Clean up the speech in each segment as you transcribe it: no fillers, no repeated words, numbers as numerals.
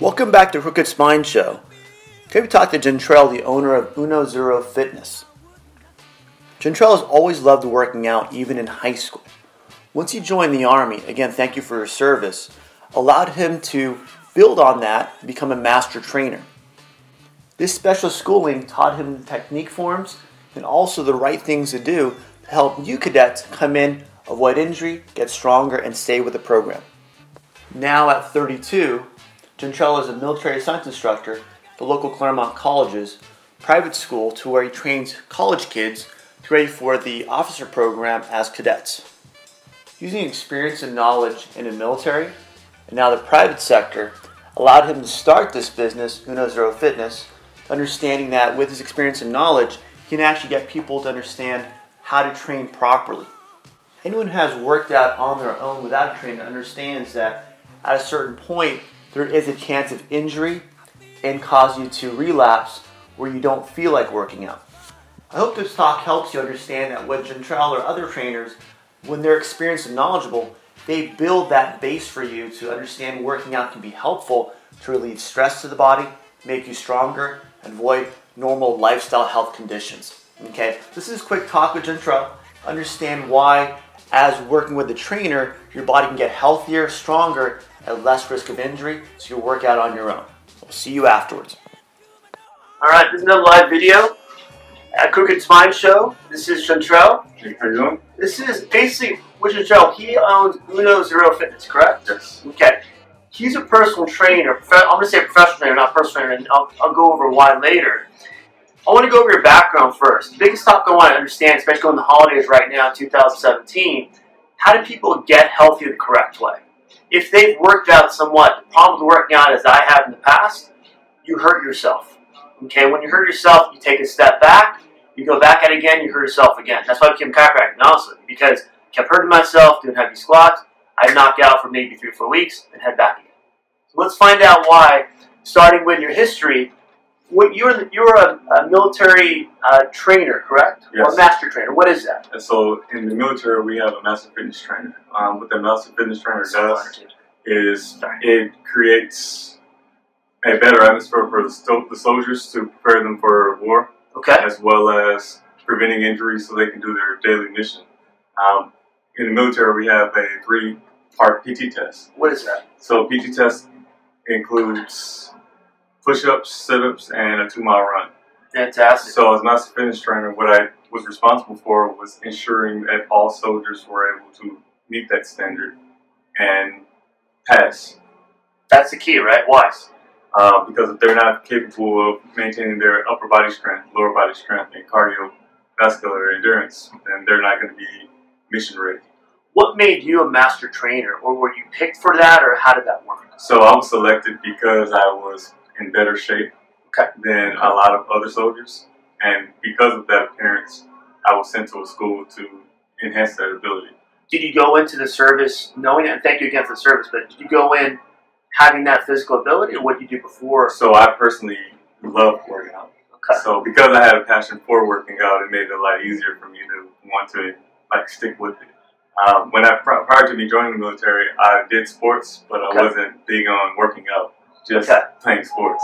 Welcome back to Crooked Spine Show. Today we talk to Jantrell, the owner of Uno Zero Fitness. Jantrell has always loved working out, even in high school. Once he joined the Army, again, thank you for your service, allowed him to build on that and become a master trainer. This special schooling taught him the technique forms and also the right things to do to help new cadets come in, avoid injury, get stronger, and stay with the program. Now at 32, Jantrell is a military science instructor at the local Claremont College's private school to where he trains college kids to be ready for the officer program as cadets. Using experience and knowledge in the military and now the private sector allowed him to start this business, Uno Zero Fitness, understanding that with his experience and knowledge, he can actually get people to understand how to train properly. Anyone who has worked out on their own without a trainer understands that at a certain point, there is a chance of injury and cause you to relapse where you don't feel like working out. I hope this talk helps you understand that with Jantrell or other trainers, when they're experienced and knowledgeable, they build that base for you to understand working out can be helpful to relieve stress to the body, make you stronger, and avoid normal lifestyle health conditions. Okay, this is a quick talk with Jantrell. Understand why, as working with the trainer, your body can get healthier, stronger, at less risk of injury, so you'll work out on your own. We'll see you afterwards. Alright, this is another live video at Crooked Spine Show. This is Jantrell. Hey, how you doing? This is basically with Jantrell. He owns Uno Zero Fitness, correct? Yes. Okay. He's a personal trainer. I'm going to say professional trainer, not personal trainer, and I'll go over why later. I want to go over your background first. The biggest topic I want to understand, especially on the holidays right now, 2017, how do people get healthy the correct way? If they've worked out somewhat, the problem with working out as I have in the past, you hurt yourself. Okay, when you hurt yourself, you take a step back, you go back at it again, you hurt yourself again. That's why I became a chiropractor, honestly, because I kept hurting myself, doing heavy squats. I'd knock out for maybe 3 or 4 weeks and head back again. So let's find out why, starting with your history. You're a military trainer, correct? Yes. Or a master trainer. What is that? And so in the military, we have a master fitness trainer. What the master fitness trainer does is it creates a better atmosphere for the soldiers to prepare them for war, Okay. as well as preventing injuries so they can do their daily mission. In the military, we have a 3-part PT test. What is that? So PT test includes push-ups, sit-ups, and a 2-mile run. Fantastic. So as master fitness trainer, what I was responsible for was ensuring that all soldiers were able to meet that standard and pass. That's the key, right? Why? Because if they're not capable of maintaining their upper body strength, lower body strength, and cardiovascular endurance, then they're not going to be mission ready. What made you a master trainer? Or were you picked for that, or how did that work? So I was selected because I was in better shape than a lot of other soldiers, and because of that appearance, I was sent to a school to enhance that ability. Did you go into the service knowing that? And thank you again for the service, but did you go in having that physical ability, or what did you do before? So I personally love working out. Okay. So because I had a passion for working out, it made it a lot easier for me to want to stick with it. Prior to me joining the military, I did sports, but I wasn't big on working out, just playing sports.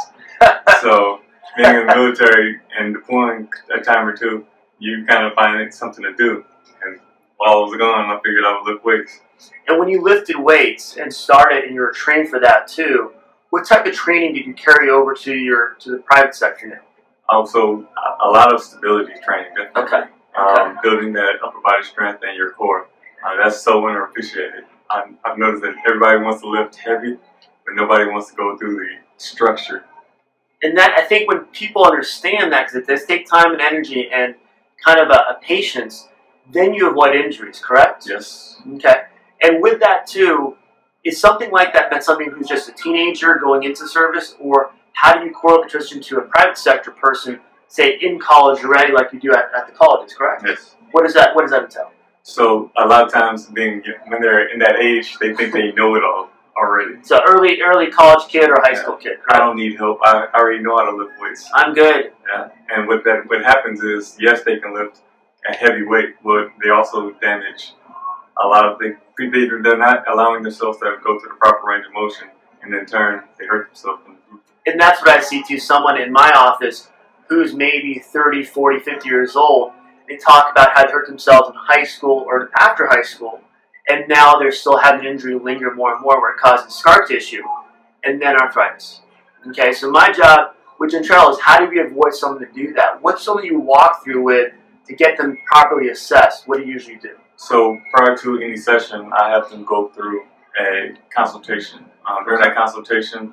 So being in the military and deploying a time or two, you kind of find something to do. And while I was gone, I figured I would lift weights. And when you lifted weights and started, and you were trained for that too, what type of training did you carry over to the private sector now? Also, a lot of stability training, definitely. Okay. Building that upper body strength and your core. That's so underappreciated. I've noticed that everybody wants to lift heavy, but nobody wants to go through the structure. And that, I think when people understand that, because it does take time and energy and kind of a patience, then you avoid injuries, correct? Yes. Okay. And with that too, is something like that meant something who's just a teenager going into service, or how do you correlate nutrition to a private sector person, say in college already, like you do at the colleges, correct? Yes. What does that entail? So a lot of times, when they're in that age, they think they know it all already. So early college kid or high school kid, correct? I don't need help. I already know how to lift weights. I'm good. Yeah. And what happens is, yes, they can lift a heavy weight, but they also damage a lot of things. They're not allowing themselves to go through the proper range of motion and in turn, they hurt themselves in the future. And that's what I see too. Someone in my office who's maybe 30, 40, 50 years old, they talk about how they hurt themselves in high school or after high school, and now they're still having injury linger more and more where it causes scar tissue and then arthritis. Okay, so my job with Gentrell is how do we avoid someone to do that? What's someone you walk through with to get them properly assessed? What do you usually do? So prior to any session, I have them go through a consultation. During that consultation,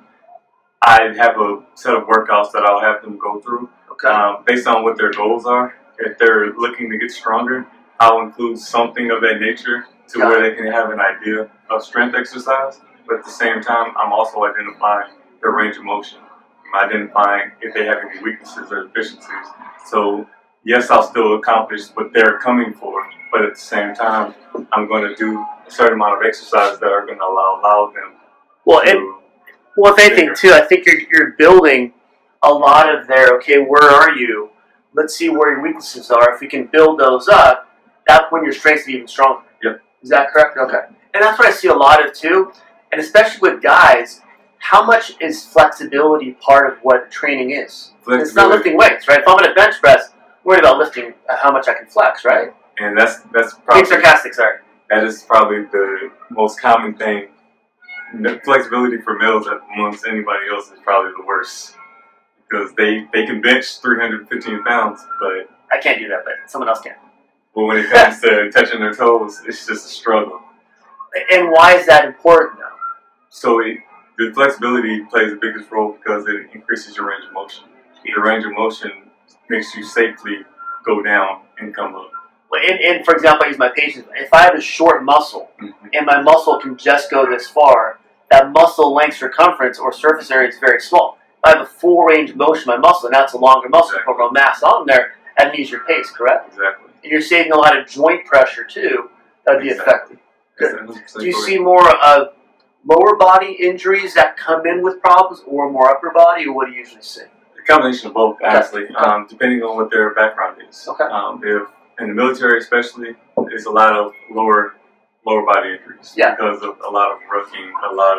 I have a set of workouts that I'll have them go through. Okay. Based on what their goals are. If they're looking to get stronger, I'll include something of that nature to where they can have an idea of strength exercise. But at the same time, I'm also identifying their range of motion. I'm identifying if they have any weaknesses or deficiencies. So yes, I'll still accomplish what they're coming for, but at the same time, I'm going to do a certain amount of exercise that are going to allow them to... Well, if anything, too, I think you're building a lot of their, okay, where are you? Let's see where your weaknesses are. If we can build those up, that's when your strengths are even stronger. Yep. Is that correct? Okay. And that's what I see a lot of, too. And especially with guys, how much is flexibility part of what training is? It's not lifting weights, right? If I'm going to bench press, I'm worried about lifting how much I can flex, right? And that's probably... Being sarcastic, sorry. That is probably the most common thing. The flexibility for males amongst anybody else is probably the worst. Because they can bench 315 pounds, but... I can't do that, but someone else can. But when it comes to touching their toes, it's just a struggle. And why is that important, though? So the flexibility plays the biggest role because it increases your range of motion. Your range of motion makes you safely go down and come up. And for example, I use my patients. If I have a short muscle, and my muscle can just go this far, that muscle length circumference or surface area is very small. I have a full range of motion in my muscle, and that's a longer muscle, put more mass on there at an easier pace, correct? Exactly. And you're saving a lot of joint pressure, too. That would be effective. Good. Do you see more of lower body injuries that come in with problems, or more upper body, or what do you usually see? A combination of both, honestly, Okay. Depending on what their background is. Okay. If in the military especially, there's a lot of lower body injuries because of a lot of rucking, a lot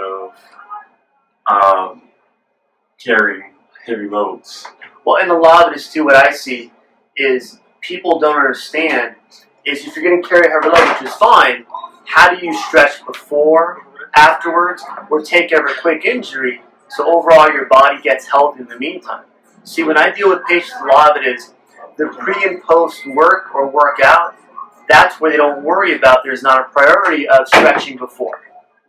of carrying heavy loads. Well, and a lot of it is, too, what I see is people don't understand is if you're going to carry a heavy load, which is fine, how do you stretch before, afterwards, or take every quick injury so overall your body gets healthy in the meantime? See, when I deal with patients, a lot of it is the pre and post work or workout, that's where they don't worry about. There's not a priority of stretching before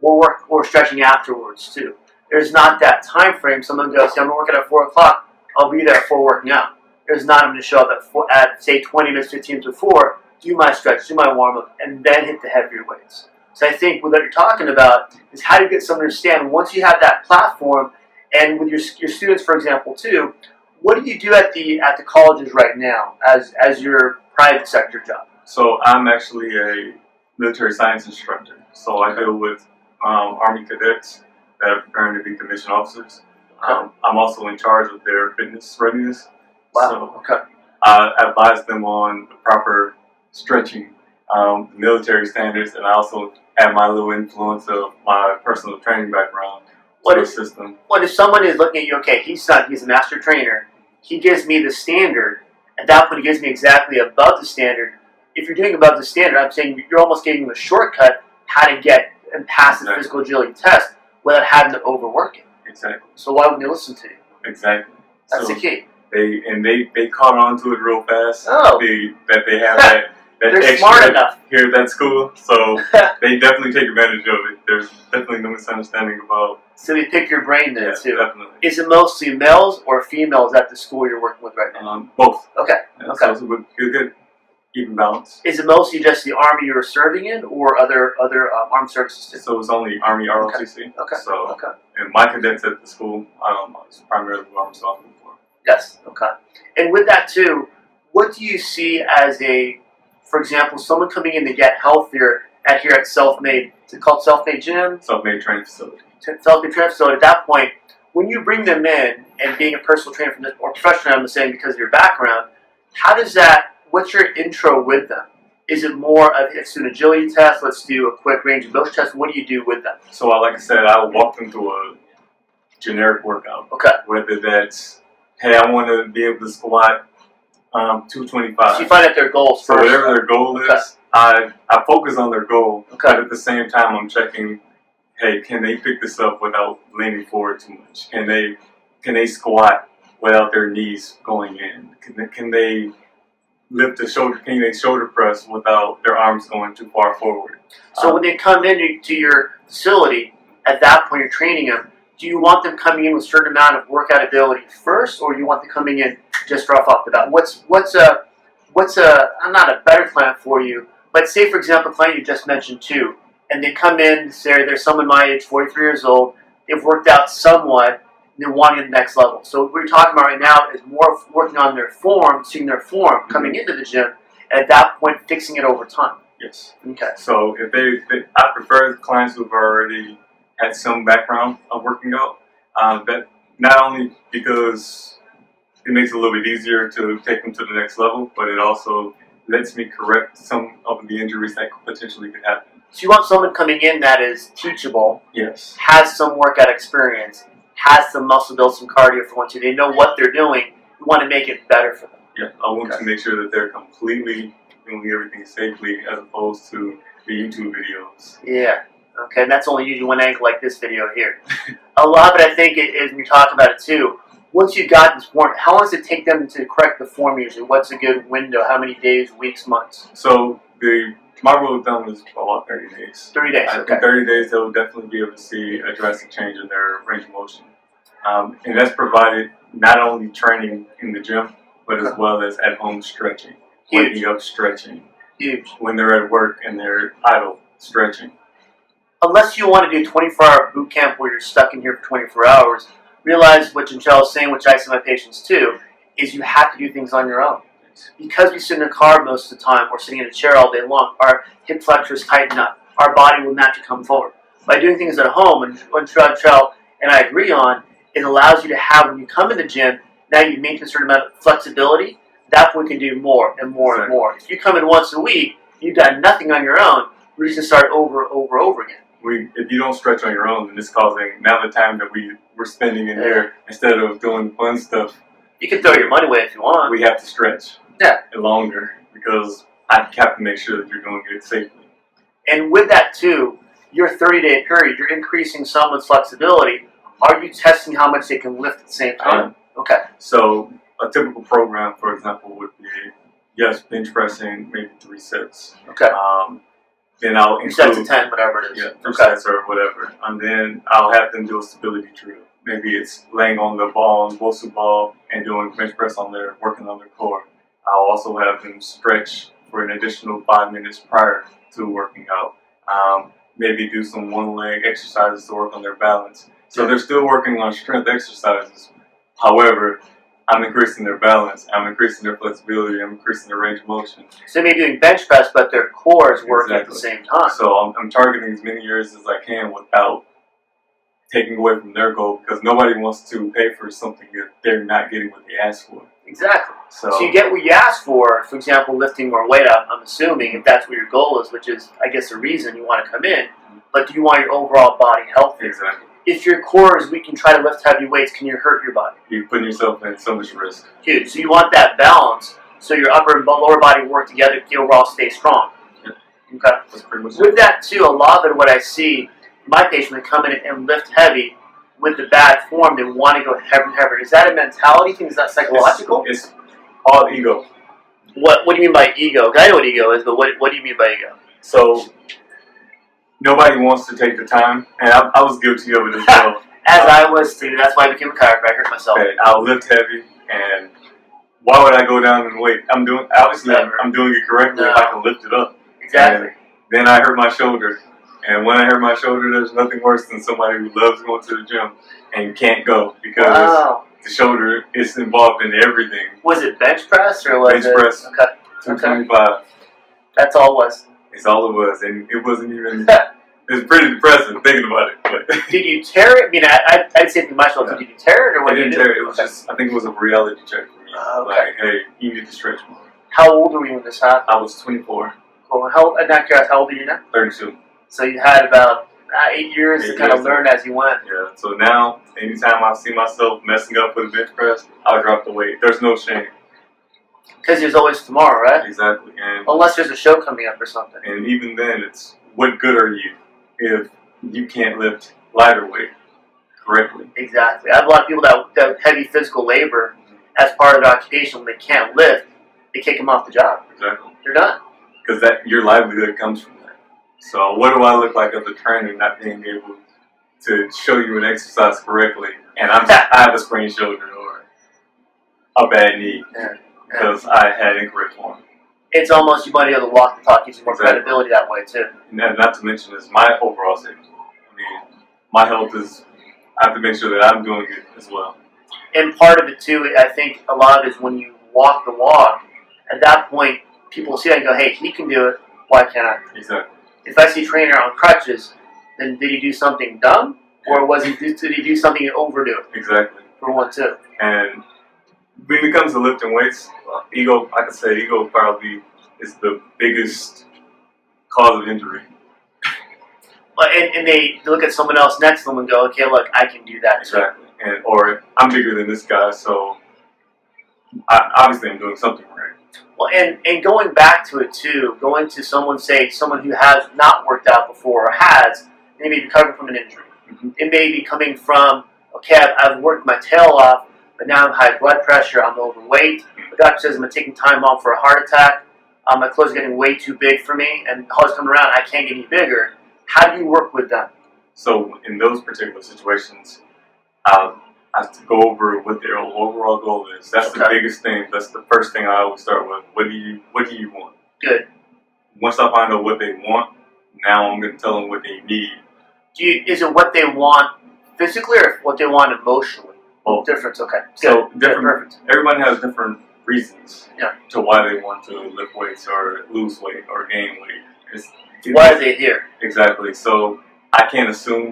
or stretching afterwards, too. There's not that time frame. Someone goes, I'm going to work out at 4 o'clock. I'll be there for working out. There's not, I'm going to show up at say, 20 minutes, 15 minutes before, do my stretch, do my warm-up, and then hit the heavier weights. So I think what you're talking about is how do you get someone to understand, once you have that platform, and with your students, for example, too, what do you do at the colleges right now as your private sector job? So I'm actually a military science instructor. So I deal with Army cadets that are preparing to be commissioned officers. I'm also in charge of their fitness readiness. Wow. So I advise them on the proper stretching, military standards, and I also add my little influence of my personal training background to the system. Well, if someone is looking at you, okay, he's a master trainer, he gives me the standard, at that point he gives me exactly above the standard. If you're doing above the standard, I'm saying you're almost giving them a shortcut how to get and pass the physical agility test without having to overwork it. Exactly. So why wouldn't they listen to you? Exactly. That's the key. They caught on to it real fast. Oh. That they have that They're extra smart enough here at that school, so they definitely take advantage of it. There's definitely no misunderstanding about. So they pick your brain then too. Definitely. Is it mostly males or females at the school you're working with right now? Both. Okay. Yeah, so it's a good even balance. Is it mostly just the Army you're serving in, or other armed services too? So it's only Army ROTC. Okay. So and my cadets at the school, it's primarily Army software for. Yes. Okay. And with that too, what do you see as for example, someone coming in to get healthier here at Self-Made? Is it called Self-Made Gym? Self-Made Training Facility. Self-Made Training Facility. At that point, when you bring them in, and being a personal trainer or professional, I'm saying because of your background, what's your intro with them? Is it more of a student agility test? Let's do a quick range of motion test. What do you do with them? So like I said, I walk them through generic workout. Okay. Whether that's, hey, I want to be able to squat 225. So you find out their goals So first. whatever their goal is, Okay. I focus on their goal. Okay. But at the same time, I'm checking, hey, can they pick this up without leaning forward too much? Can they squat without their knees going in? Can they lift the shoulder? Can they shoulder press without their arms going too far forward? So when they come into your facility, at that point you're training them, do you want them coming in with a certain amount of workout ability first, or do you want them coming in just rough off the bat? What's not a better plan for you, but say for example, a client you just mentioned too, and they come in, say they're someone my age, 43 years old, they've worked out somewhat, and they're wanting the next level. So what we're talking about right now is more working on their form, seeing their form coming into the gym, and at that point fixing it over time. Yes. Okay. So I prefer clients who've already had some background of working out. That not only because it makes it a little bit easier to take them to the next level, but it also lets me correct some of the injuries that potentially could happen. So you want someone coming in that is teachable, Yes. has some workout experience, has some muscle build, some cardio for one, two. They know what they're doing. You want to make it better for them. Yeah. I want to make sure that they're completely doing everything safely, as opposed to the YouTube videos. Yeah. Okay, and that's only usually one angle like this video here. A lot of it, I think, is when you talk about it too. Once you've got this form, how long does it take them to correct the form usually? What's a good window? How many days, weeks, months? So my rule of thumb is about 30 days. 30 days, I okay. think 30 days, they'll definitely be able to see a drastic change in their range of motion. And that's provided not only training in the gym, but as well as at home stretching. Huge. Waking up stretching. Huge. When they're at work and they're idle, stretching. Unless you want to do a 24-hour boot camp where you're stuck in here for 24 hours, realize what Jantrell is saying, which I say to my patients too, is you have to do things on your own. Because we sit in a car most of the time or sitting in a chair all day long, our hip flexors tighten up. Our body will naturally come forward. By doing things at home, and what Jantrell and I agree on, it allows you to have, when you come in the gym, now you maintain a certain amount of flexibility. That way we can do more and more and more. If you come in once a week, you've done nothing on your own, we're just going to start over again. If you don't stretch on your own, then it's causing, now the time that we're spending in here, instead of doing fun stuff, you can throw your money away if you want. we have to stretch longer, because I have to make sure that you're doing it safely. And with that too, your 30-day period, you're increasing someone's flexibility. Are you testing how much they can lift at the same time? Okay. So a typical program, for example, would be, yes, bench pressing, maybe 3 sets. Okay. Then I'll 2 sets include, of 10, whatever it is. yeah, 2 sets or whatever. And then I'll have them do a stability drill. Maybe it's laying on the ball, on Bosu ball, and doing bench press on working on their core. I'll also have them stretch for an additional 5 minutes prior to working out. Maybe do some one-leg exercises to work on their balance. So they're still working on strength exercises. However, I'm increasing their balance, I'm increasing their flexibility, I'm increasing their range of motion. So maybe doing bench press, but their core is working at the same time. So I'm targeting as many areas as I can without taking away from their goal, because nobody wants to pay for something that they're not getting what they asked for. Exactly. So you get what you ask for example, lifting more weight up, I'm assuming, if that's what your goal is, which is, I guess, the reason you want to come in. But do you want your overall body healthy? Exactly. If your core is weak and try to lift heavy weights, can you hurt your body? You're putting yourself in so much risk. Huge. So you want that balance, so your upper and lower body work together to overall stay strong. Yeah. Okay. That's pretty much With that too, a lot of it, what I see, my patients that come in and lift heavy with the bad form, they want to go heavier and heavier. Is that a mentality thing? Is that psychological? It's all ego. What do you mean by ego? I know what ego is, but what do you mean by ego? So nobody wants to take the time, and I was guilty of it as well. As I was too. That's why I became a chiropractor myself. I'll lift heavy, and why would I go down in weight? I'm doing it correctly if I can lift it up. Exactly. And then I hurt my shoulder, and when I hurt my shoulder, there's nothing worse than somebody who loves going to the gym and can't go because the shoulder is involved in everything. Was it bench press or was bench press? Okay. 225. That's all it was. It's all it was, and it wasn't even. It's pretty depressing thinking about it. But did you tear it? I mean, I'd say for my shoulder, did you tear it or what? I didn't tear it. It was just, I think it was a reality check for me. Like, hey, you need to stretch more. How old were you when this happened? I was 24. Cool. I'm not curious, how old are you now? 32. So you had about 8 years 8 to kind of years. learn as you went. Yeah. So now, anytime I see myself messing up with a bench press, I'll drop the weight. There's no shame. Because there's always tomorrow, right? Exactly. And Unless there's a show coming up or something. even then, it's what good are you if you can't lift lighter weight correctly? Exactly. I have a lot of people that have heavy physical labor as part of their occupation. When they can't lift, they kick them off the job. Exactly. They're done. Because your livelihood comes from that. So what do I look like as a trainer not being able to show you an exercise correctly, and I have a sprained shoulder or a bad knee because I had incorrect form? It's almost you might be able to walk the talk, gives you more Exactly. credibility that way too. And not to mention is my overall safety. I mean, my health is, I have to make sure that I'm doing it as well. And part of it too, I think a lot of it is when you walk the walk, at that point, people will see that and go, hey, he can do it, why can't I? Exactly. If I see a trainer on crutches, then did he do something dumb? Or did he do something and overdo it? Exactly. For one, too. And when it comes to lifting weights, ego probably is the biggest cause of injury. And they look at someone else next to them and go, okay, look, I can do that too. Exactly. Or I'm bigger than this guy, so obviously I'm doing something right. Well, and going back to it too, going to someone who has not worked out before or has, they may be recovering from an injury. Mm-hmm. It may be coming from, okay, I've worked my tail off, but now I'm high blood pressure, I'm overweight. The doctor says I'm taking time off for a heart attack. My clothes are getting way too big for me, and the heart's coming around, I can't get any bigger. How do you work with them? So in those particular situations, I have to go over what their overall goal is. That's the biggest thing. That's the first thing I always start with. What do you want? Good. Once I find out what they want, now I'm going to tell them what they need. Is it what they want physically or what they want emotionally? Both. Difference, okay. So Good. different. Perfect. Everybody has different reasons Yeah. to why they want to lift weights or lose weight or gain weight. Why are they here? Exactly. So I can't assume,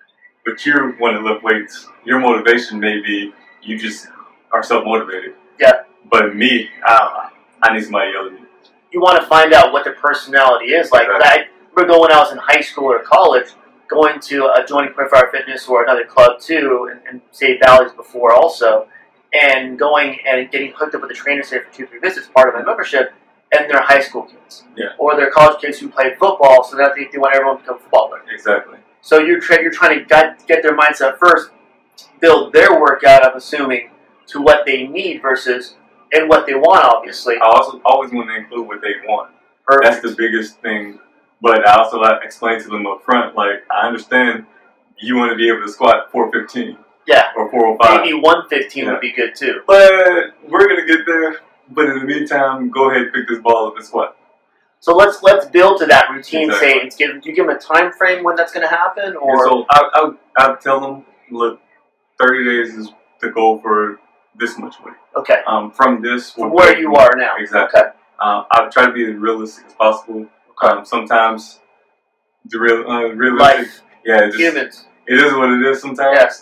but you want to lift weights. Your motivation may be you just are self-motivated. Yeah. But me, I need somebody yelling at me. You want to find out what their personality is like. Exactly. I remember when I was in high school or college, going to joining 24-Hour Fitness or another club too, and say Bally's before also, and going and getting hooked up with a trainer say for 2-3 visits, part of my membership, and they're high school kids. Yeah. Or they're college kids who play football, so that they want everyone to become a football player. Exactly. So you're trying to get their mindset first, build their workout, I'm assuming, to what they need versus and what they want, obviously. I also always want to include what they want. Perfect. That's the biggest thing. But I also like to explain to them up front, like, I understand you want to be able to squat 415 Yeah. or 405. Maybe 115 would be good too. But we're going to get there. But in the meantime, go ahead and pick this ball up and squat. So let's build to that routine. Exactly. Say, do you give them a time frame when that's going to happen, or And so I'll tell them, look, 30 days is the goal for this much weight. okay, From this, from where you are now. Exactly. Okay. I try to be as realistic as possible. Sometimes the realistic, Life. yeah, just, Humans. it is what it is. Sometimes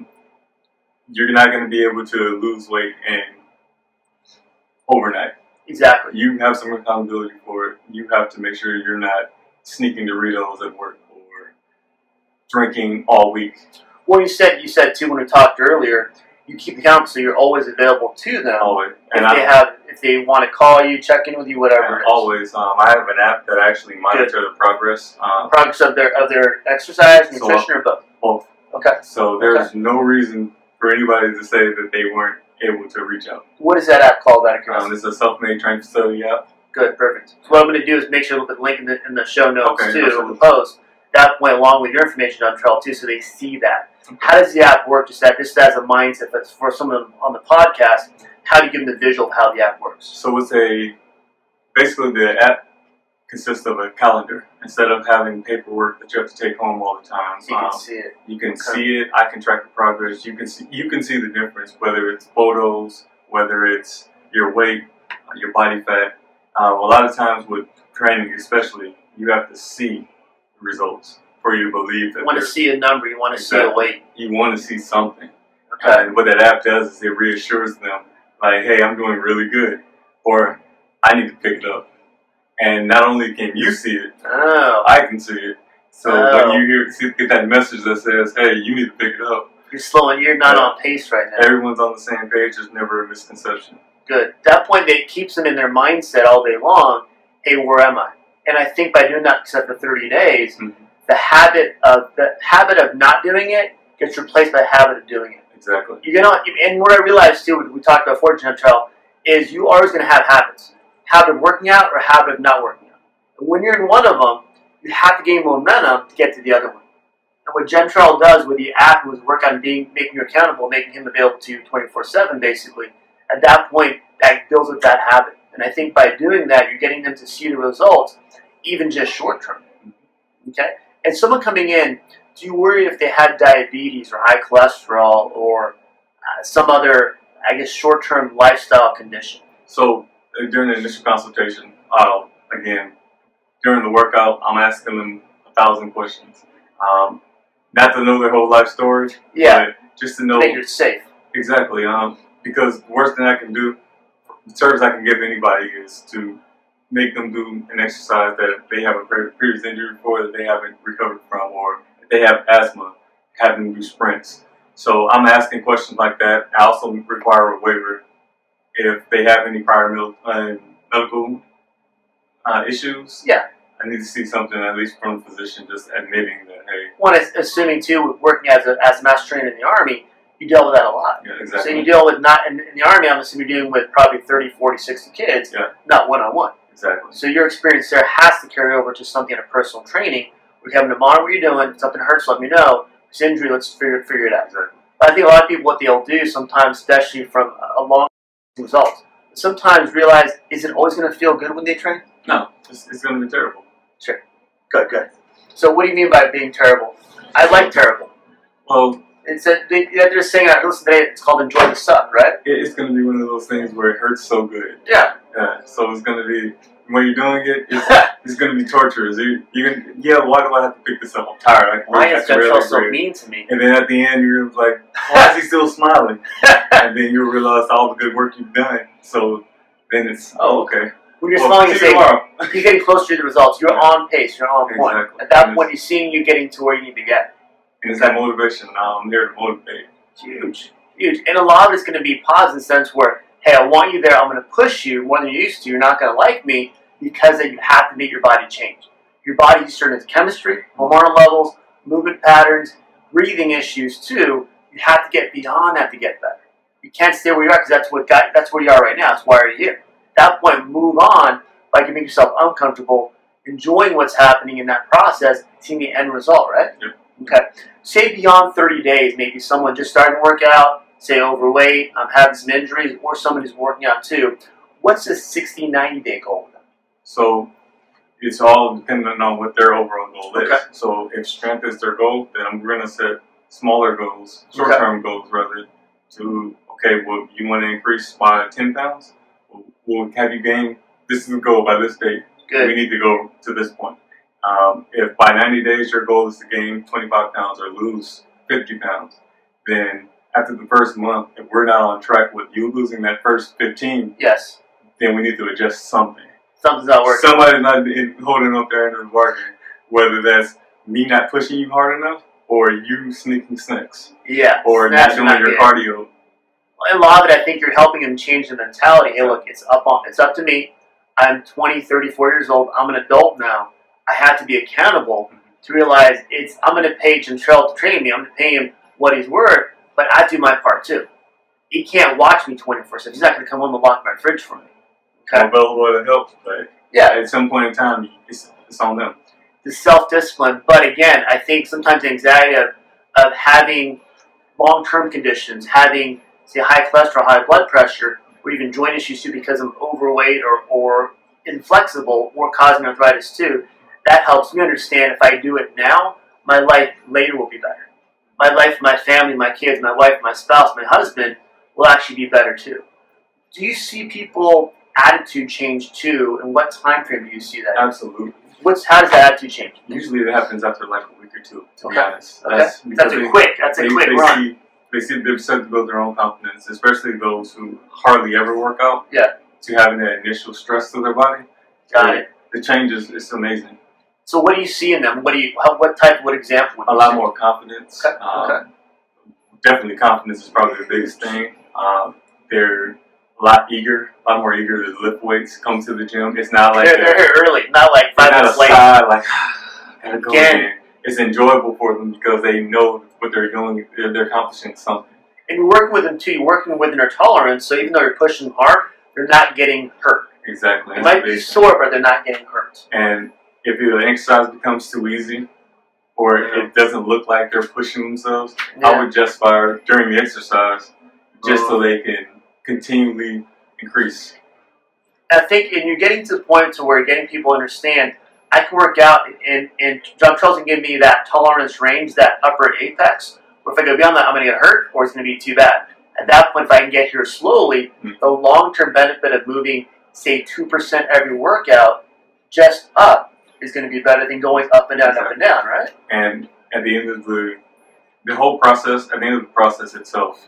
you're not going to be able to lose weight overnight. Exactly. You have some accountability for it. You have to make sure you're not sneaking Doritos at work or drinking all week. Well, you said too when we talked earlier. You keep account, so you're always available to them. Always. If they want to call you, check in with you, whatever. it is. Always. I have an app that actually monitors the progress. Progress of their exercise, nutrition, or both. Both. Okay. So there's no reason for anybody to say that they weren't able to reach out. What is that app called? That It's a self-made training facility app. Good, perfect. So what I'm going to do is make sure to put the link in the show notes Okay, too, absolutely. the post. That went along with your information on Trail too, so they see that. How does the app work? Just as a mindset, but for someone on the podcast, how do you give them the visual of how the app works? So basically the app consists of a calendar. Instead of having paperwork that you have to take home all the time, So you can see it. you can see it. I can track the progress. You can see the difference, whether it's photos, whether it's your weight, your body fat. A lot of times with training, especially, you have to see the results for you to believe that. You want to see a number. You want to see a weight. You want to see something. Okay. And what that app does is it reassures them, like, hey, I'm doing really good, or I need to pick it up. And not only can you see it, Oh. I can see it. So when get that message that says, "Hey, you need to pick it up," you're not on pace right now. Everyone's on the same page. There's never a misconception. Good. At that point, it keeps them in their mindset all day long. Hey, where am I? And I think by doing that, except for 30 days, the habit of not doing it gets replaced by the habit of doing it. Exactly. And what I realized too, we talked about before, Chantrell, is you are always going to have habits. Habit of working out or habit of not working out. And when you're in one of them, you have to gain momentum to get to the other one. And what Jentrell does with the app was work on making you accountable, making him available to you 24/7, basically. At that point, that builds up that habit. And I think by doing that, you're getting them to see the results, even just short term. Okay? And someone coming in, do you worry if they had diabetes or high cholesterol or some other, I guess, short-term lifestyle condition? So during the initial consultation, during the workout, I'm asking them 1,000 questions. Not to know their whole life story, but just to know. Make it safe. Exactly. Because the worst thing I can do, the service I can give anybody is to make them do an exercise that they have a previous injury for that they haven't recovered from, or if they have asthma, having them do sprints. So I'm asking questions like that. I also require a waiver if they have any prior medical issues. Yeah. I need to see something at least from the physician just admitting that, hey. One is assuming too, working as a master trainer in the Army, you deal with that a lot. Yeah, exactly. So you deal with not, in the Army, I'm assuming you're dealing with probably 30, 40, 60 kids, not one-on-one. Exactly. So your experience there has to carry over to something in a personal training. We're having to monitor what you're doing. If something hurts, let me know. If it's injury, let's figure it out. Exactly. But I think a lot of people, what they'll do sometimes, especially from a long results, sometimes realize, is it always going to feel good when they train? No, it's going to be terrible. Sure. Good. So what do you mean by being terrible? I like terrible. Well, they're saying, listen today, it's called enjoy the suck, right? It's going to be one of those things where it hurts so good. Yeah. So it's going to be, when you're doing it, it's going to be torturous. You're going to, why do I have to pick this up? I'm tired. Why is Jentrell so mean to me? And then at the end, you're like, why is he still smiling? And then you realize all the good work you've done. So then it's, okay. When you're smiling and saying, you're getting closer to the results. You're on pace. You're on point. Exactly. At that point, you're seeing you getting to where you need to get. And it's that motivation. I'm here to motivate. Huge. And a lot of it's going to be positive in the sense where, hey, I want you there. I'm going to push you more than you used to. You're not going to like me because you have to make your body change. Your body is certain chemistry, hormonal levels, movement patterns, breathing issues too. You have to get beyond that to get better. You can't stay where you are because that's where you are right now. That's why you're here. At that point, move on by making yourself uncomfortable, enjoying what's happening in that process, seeing the end result, right? Yep. Okay. Say beyond 30 days, maybe someone just starting to work out, say overweight, having some injuries, or someone who's working out too. What's the 60, 90-day goal with them? So it's all dependent on what their overall goal is. Okay. So if strength is their goal, then I'm going to set smaller goals, short-term goals rather, to, well, you want to increase by 10 pounds? We'll have you gain, this is the goal by this date. Good. We need to go to this point. If by 90 days your goal is to gain 25 pounds or lose 50 pounds, then after the first month, if we're not on track with you losing that first 15, then we need to adjust something. Something's not working. Somebody's not holding up their end of the bargain, whether that's me not pushing you hard enough or you sneaking snacks. Yeah. Or not doing your cardio. A lot of it, I think you're helping them change the mentality. Hey, look, it's up to me. I'm 20, 34 years old. I'm an adult now. I have to be accountable to realize I'm going to pay Jentrell to train me. I'm going to pay him what he's worth, but I do my part too. He can't watch me 24/7. He's not going to come home and lock my fridge for me. Okay? I'm available to help, but at some point in time, it's on them. The self-discipline. But again, I think sometimes the anxiety of having long-term conditions, having, say, high cholesterol, high blood pressure, or even joint issues too because I'm overweight or inflexible or causing arthritis too, that helps me understand if I do it now, my life later will be better. My life, my family, my kids, my wife, my spouse, my husband will actually be better too. Do you see people attitude change too, and what time frame do you see that? Absolutely. How does that attitude change? Usually it happens after like a week or two, to be honest. That's a quick run. They're set to build their own confidence, especially those who hardly ever work out. Yeah. To having that initial stress to their body. Got it. The change is amazing. So what do you see in them? What example would A you lot say? more confidence. Okay. Definitely confidence is probably the biggest thing. They're a lot more eager to lift weights, come to the gym. It's not like They're here early, not like 5 not minutes a late. side, like, gotta go Again. again. It's enjoyable for them because they know what they're doing. They're accomplishing something. And you're working with them too. You're working within their tolerance. So even though you're pushing them hard, they're not getting hurt. Exactly. They might be sore, but they're not getting hurt. And if the exercise becomes too easy, or it doesn't look like they're pushing themselves, I would just fire during the exercise, just so they can continually increase. I think, and you're getting to the point to where you're getting people to understand, I can work out, and John Trails can give me that tolerance range, that upper apex, where if I go beyond that, I'm going to get hurt, or it's going to be too bad. At that point, if I can get here slowly, the long-term benefit of moving, say, 2% every workout just up is going to be better than going up and down, up and down, right? And at the end of the whole process, at the end of the process itself,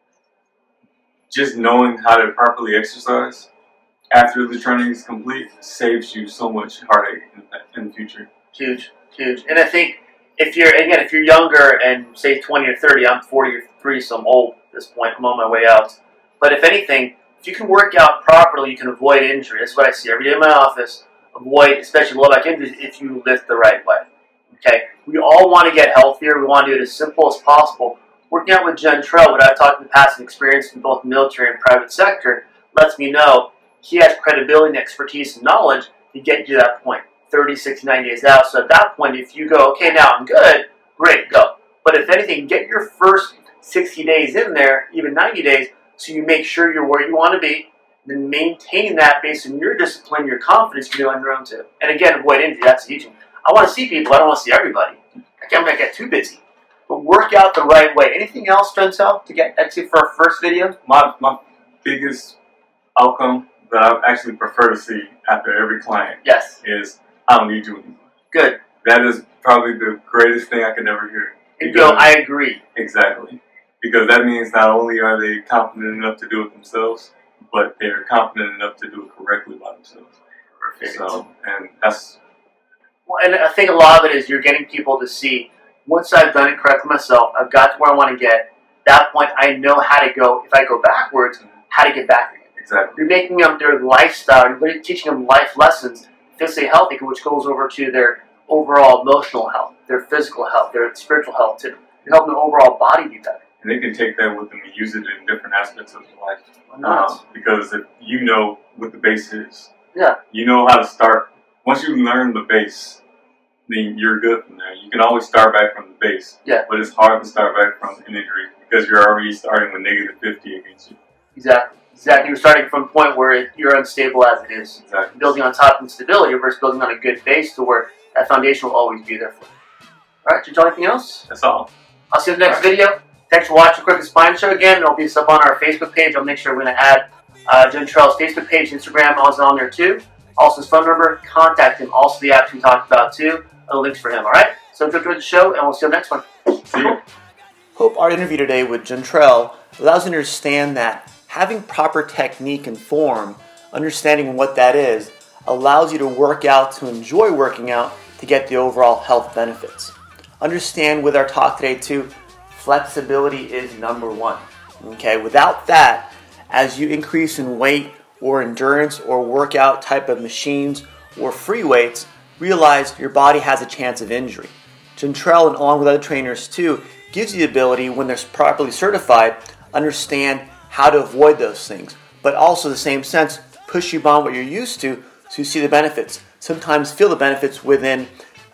just knowing how to properly exercise after the training is complete saves you so much heartache in the future. Huge. And I think if you're younger and say 20 or 30, I'm 43, so I'm old at this point. I'm on my way out. But if anything, if you can work out properly, you can avoid injury. That's what I see every day in my office. Avoid, especially low back injuries, if you lift the right way. Okay, we all want to get healthier. We want to do it as simple as possible. Working out with Jentrell, what I've talked in the past and experience in both military and private sector, lets me know he has credibility and expertise and knowledge to get you to that point, 30, 60, 90 days out. So at that point, if you go, okay, now I'm good, great, go. But if anything, get your first 60 days in there, even 90 days, so you make sure you're where you want to be, then maintain that based on your discipline, your confidence, you can do it on your own too. And again, avoid injury, that's teaching. I want to see people, I don't want to see everybody. I'm going to get too busy. But work out the right way. Anything else, Jentel, to get actually for our first video? My biggest outcome that I actually prefer to see after every client is, I don't need you anymore. Good. That is probably the greatest thing I could ever hear. And go, I agree. Exactly. Because that means not only are they confident enough to do it themselves, but they're confident enough to do it correctly by themselves. Perfect. So, and that's... Well, and I think a lot of it is you're getting people to see, once I've done it correctly myself, I've got to where I want to get, at that point I know how to go, if I go backwards, how to get back again. Exactly. You're making them their lifestyle, you're teaching them life lessons to stay healthy, which goes over to their overall emotional health, their physical health, their spiritual health too. You're helping their overall body be better. And they can take that with them and use it in different aspects of their life. Why not? Because if you know what the base is, Yeah. you know how to start. Once you learn the base, then you're good from there. You can always start back from the base. Yeah. But it's hard to start back from an injury because you're already starting with negative 50 against you. Exactly. You're starting from a point where you're unstable as it is. Exactly. Building on top of instability versus building on a good base to where that foundation will always be there for you. All right, did you tell anything else? That's all. I'll see you in the next video. Thanks for watching Quick and Spine Show again. It'll be up on our Facebook page. I'll make sure we're going to add Jentrell's Facebook page, Instagram, all is on there too. Also his phone number, contact him. Also the apps we talked about too. Other links for him, all right? So enjoy the show, and we'll see you on the next one. See you. Hope our interview today with Jentrell allows you to understand that having proper technique and form, understanding what that is, allows you to work out, to enjoy working out, to get the overall health benefits. Understand with our talk today too, flexibility is number one. Okay, without that, as you increase in weight or endurance or workout type of machines or free weights, realize your body has a chance of injury. Jentrell, and along with other trainers too, gives you the ability, when they're properly certified, understand how to avoid those things, but also in the same sense, push you beyond what you're used to so you see the benefits. Sometimes feel the benefits within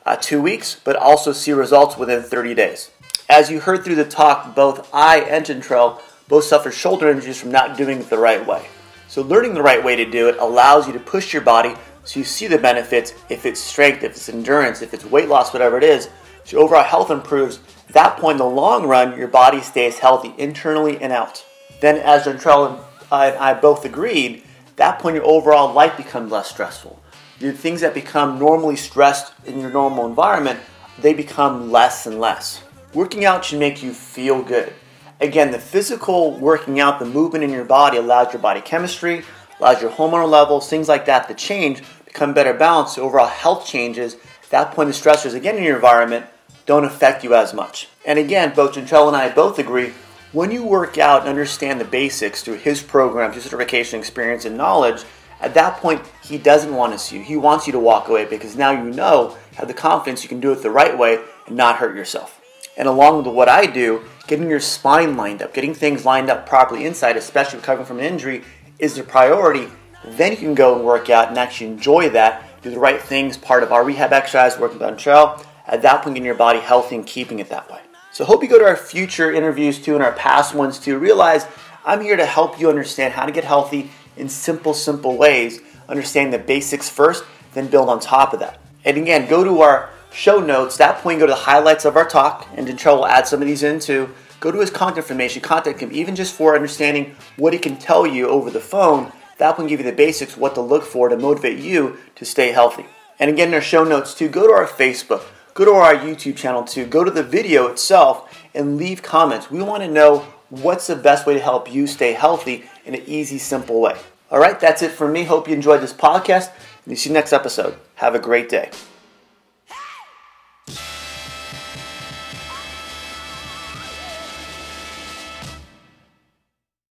2 weeks, but also see results within 30 days. As you heard through the talk, both I and Jentrell both suffer shoulder injuries from not doing it the right way. So learning the right way to do it allows you to push your body so you see the benefits, if it's strength, if it's endurance, if it's weight loss, whatever it is, so your overall health improves. At that point, in the long run, your body stays healthy internally and out. Then, as Jentrell and I both agreed, at that point your overall life becomes less stressful. The things that become normally stressed in your normal environment, they become less and less. Working out should make you feel good. Again, the physical working out, the movement in your body allows your body chemistry, allows your hormonal levels, things like that to change, become better balanced, so overall health changes, At that point, the stressors, again, in your environment don't affect you as much. And again, both Jantrell and I both agree, when you work out and understand the basics through his program, through certification, experience, and knowledge, at that point, he doesn't want to see you. He wants you to walk away because now you know, have the confidence you can do it the right way and not hurt yourself. And along with what I do, getting your spine lined up, getting things lined up properly inside, especially recovering from an injury, is the priority. Then you can go and work out and actually enjoy that, do the right things, part of our rehab exercise, working on trail. At that point, getting your body healthy and keeping it that way. So hope you go to our future interviews too and our past ones too. Realize I'm here to help you understand how to get healthy in simple ways. Understand the basics first, then build on top of that. And again, go to our show notes. At that point, go to the highlights of our talk, and Jantrell will add some of these into. Go to his contact information, contact him, even just for understanding what he can tell you over the phone. That will give you the basics, what to look for to motivate you to stay healthy. And again, in our show notes too, go to our Facebook, go to our YouTube channel too, go to the video itself and leave comments. We want to know what's the best way to help you stay healthy in an easy, simple way. All right, that's it for me. Hope you enjoyed this podcast, and see you next episode. Have a great day.